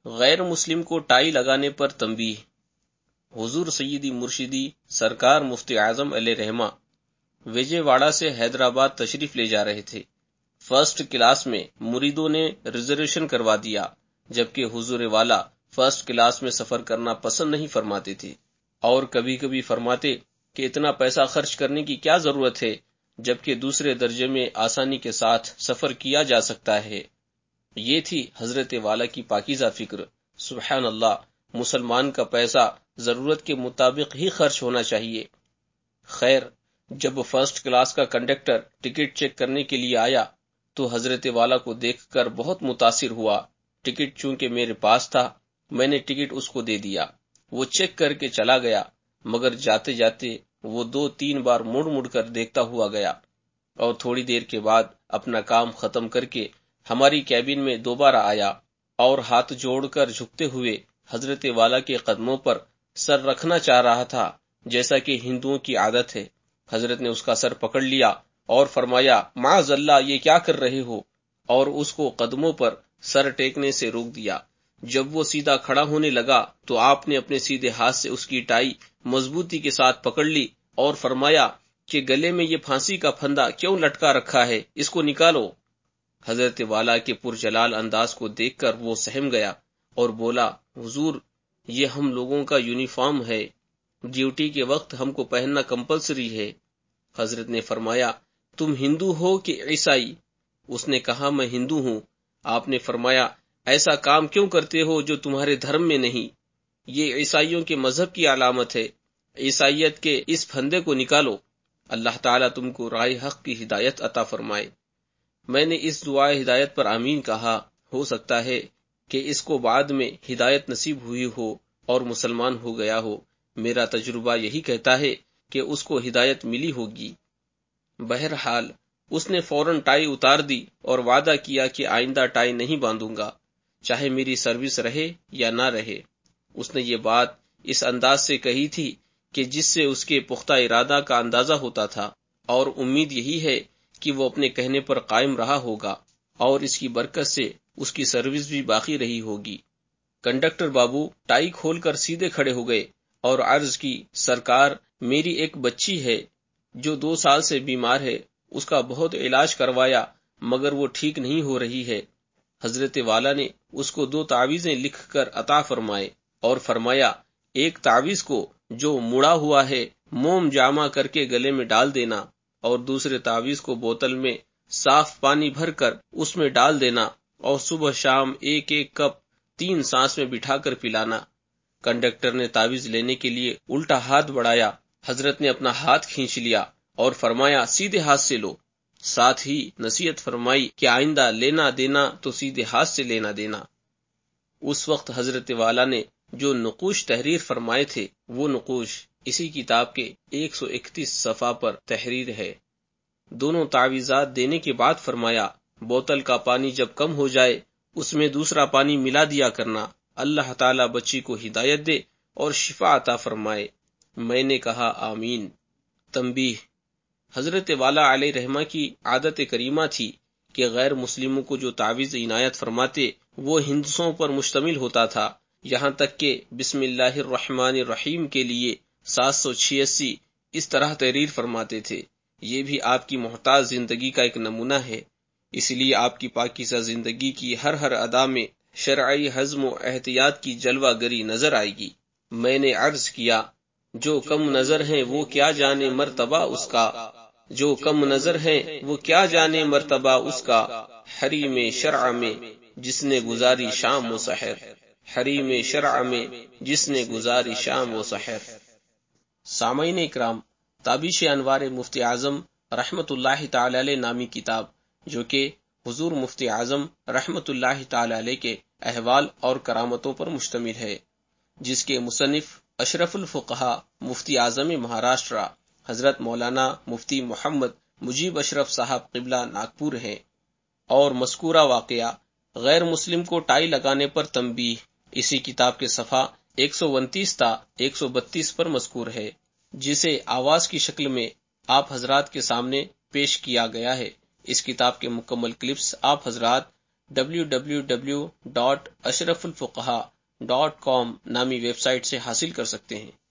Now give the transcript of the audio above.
غیر مسلم کو ٹائی لگانے پر تنبیہ۔ حضور سیدی مرشدی سرکار مفتی اعظم علیہ رحمہ وجے واڑہ سے حیدرآباد تشریف لے جا رہے تھے۔ فرسٹ کلاس میں مریدوں نے ریزرویشن کروا دیا، جبکہ حضور والا فرسٹ کلاس میں سفر کرنا پسند نہیں فرماتے تھے، اور کبھی کبھی فرماتے کہ اتنا پیسہ خرچ کرنے کی کیا ضرورت ہے، جبکہ دوسرے درجے میں آسانی کے ساتھ سفر کیا جا سکتا ہے۔ یہ تھی حضرت والا کی پاکیزہ فکر۔ سبحان اللہ، مسلمان کا پیسہ ضرورت کے مطابق ہی خرچ ہونا چاہیے۔ خیر، جب فرسٹ کلاس کا کنڈکٹر ٹکٹ چیک کرنے کے لیے آیا تو حضرت والا کو دیکھ کر بہت متاثر ہوا۔ ٹکٹ چونکہ میرے پاس تھا، میں نے ٹکٹ اس کو دے دیا۔ وہ چیک کر کے چلا گیا، مگر جاتے جاتے وہ 2-3 بار مڑ کر دیکھتا ہوا گیا، اور تھوڑی دیر کے بعد اپنا کام ختم کر کے ہماری کیبن میں دوبارہ آیا، اور ہاتھ جوڑ کر جھکتے ہوئے حضرت والا کے قدموں پر سر رکھنا چاہ رہا تھا، جیسا کہ ہندوؤں کی عادت ہے۔ حضرت نے اس کا سر پکڑ لیا اور فرمایا، معاذ اللہ، یہ کیا کر رہے ہو، اور اس کو قدموں پر سر ٹیکنے سے روک دیا۔ جب وہ سیدھا کھڑا ہونے لگا تو آپ نے اپنے سیدھے ہاتھ سے اس کی ٹائی مضبوطی کے ساتھ پکڑ لی اور فرمایا کہ گلے میں یہ پھانسی کا پھندا کیوں لٹکا رکھا ہے، اس کو نکالو۔ حضرت والا کے پرجلال انداز کو دیکھ کر وہ سہم گیا اور بولا، حضور، یہ ہم لوگوں کا یونیفارم ہے، ڈیوٹی کے وقت ہم کو پہننا کمپلسری ہے۔ حضرت نے فرمایا، تم ہندو ہو کہ عیسائی؟ اس نے کہا، میں ہندو ہوں۔ آپ نے فرمایا، ایسا کام کیوں کرتے ہو جو تمہارے دھرم میں نہیں؟ یہ عیسائیوں کے مذہب کی علامت ہے، عیسائیت کے اس پھندے کو نکالو۔ اللہ تعالیٰ تم کو راہ حق کی ہدایت عطا فرمائے۔ میں نے اس دعائے ہدایت پر آمین کہا۔ ہو سکتا ہے کہ اس کو بعد میں ہدایت نصیب ہوئی ہو اور مسلمان ہو گیا ہو۔ میرا تجربہ یہی کہتا ہے کہ اس کو ہدایت ملی ہوگی۔ بہرحال اس نے فوراً ٹائی اتار دی اور وعدہ کیا کہ آئندہ ٹائی نہیں باندھوں گا، چاہے میری سروس رہے یا نہ رہے۔ اس نے یہ بات اس انداز سے کہی تھی کہ جس سے اس کے پختہ ارادہ کا اندازہ ہوتا تھا، اور امید یہی ہے کہ وہ اپنے کہنے پر قائم رہا ہوگا، اور اس کی برکت سے اس کی سروس بھی باقی رہی ہوگی۔ کنڈکٹر بابو ٹائی کھول کر سیدھے کھڑے ہو گئے اور عرض کی، سرکار، میری ایک بچی ہے جو 2 سال سے بیمار ہے، اس کا بہت علاج کروایا مگر وہ ٹھیک نہیں ہو رہی ہے۔ حضرت والا نے اس کو 2 تعویذیں لکھ کر عطا فرمائے اور فرمایا، ایک تعویذ کو جو مڑا ہوا ہے موم جامع کر کے گلے میں ڈال دینا، اور دوسرے تعویذ کو بوتل میں صاف پانی بھر کر اس میں ڈال دینا، اور صبح شام 1-1 کپ 3 سانس میں بٹھا کر پلانا۔ کنڈکٹر نے تعویذ لینے کے لیے الٹا ہاتھ بڑھایا۔ حضرت نے اپنا ہاتھ کھینچ لیا اور فرمایا، سیدھے ہاتھ سے لو۔ ساتھ ہی نصیحت فرمائی کہ آئندہ لینا دینا تو سیدھے ہاتھ سے لینا دینا۔ اس وقت حضرت والا نے جو نقوش تحریر فرمائے تھے، وہ نقوش اسی کتاب کے 131 صفحہ پر تحریر ہے۔ دونوں تعویذات دینے کے بعد فرمایا، بوتل کا پانی جب کم ہو جائے اس میں دوسرا پانی ملا دیا کرنا۔ اللہ تعالیٰ بچی کو ہدایت دے اور شفا عطا فرمائے۔ میں نے کہا، آمین۔ تنبیہ: حضرت والا علیہ رحمہ کی عادت کریمہ تھی کہ غیر مسلموں کو جو تعویذ عنایت فرماتے وہ ہندسوں پر مشتمل ہوتا تھا، یہاں تک کہ بسم اللہ الرحمن الرحیم کے لیے 786 اس طرح تحریر فرماتے تھے۔ یہ بھی آپ کی محتاط زندگی کا ایک نمونہ ہے، اس لیے آپ کی پاکیزہ زندگی کی ہر ادا میں شرعی حزم و احتیاط کی جلوہ گری نظر آئے گی۔ میں نے عرض کیا، جو کم نظر ہیں وہ کیا جانے مرتبہ اس کا، جو کم نظر ہیں وہ کیا جانے مرتبہ اس کا، حریم شرع میں جس نے گزاری شام و سحر، حریم شرع میں جس نے گزاری شام و سحر۔ سامعین اکرام، تابش انوار مفتی اعظم رحمت اللہ تعالی علیہ نامی کتاب، جو کہ حضور مفتی اعظم رحمت اللہ تعالی علیہ کے احوال اور کرامتوں پر مشتمل ہے، جس کے مصنف اشرف الفقہا مفتی اعظم مہاراشٹرا حضرت مولانا مفتی محمد مجیب اشرف صاحب قبلہ ناگپور ہیں، اور مذکورہ واقعہ غیر مسلم کو ٹائی لگانے پر تنبیہ اسی کتاب کے صفحہ 129 تا 132 پر مذکور ہے، جسے آواز کی شکل میں آپ حضرات کے سامنے پیش کیا گیا ہے۔ اس کتاب کے مکمل کلپس آپ حضرات www.ashrafulfuqaha.com نامی ویب سائٹ سے حاصل کر سکتے ہیں۔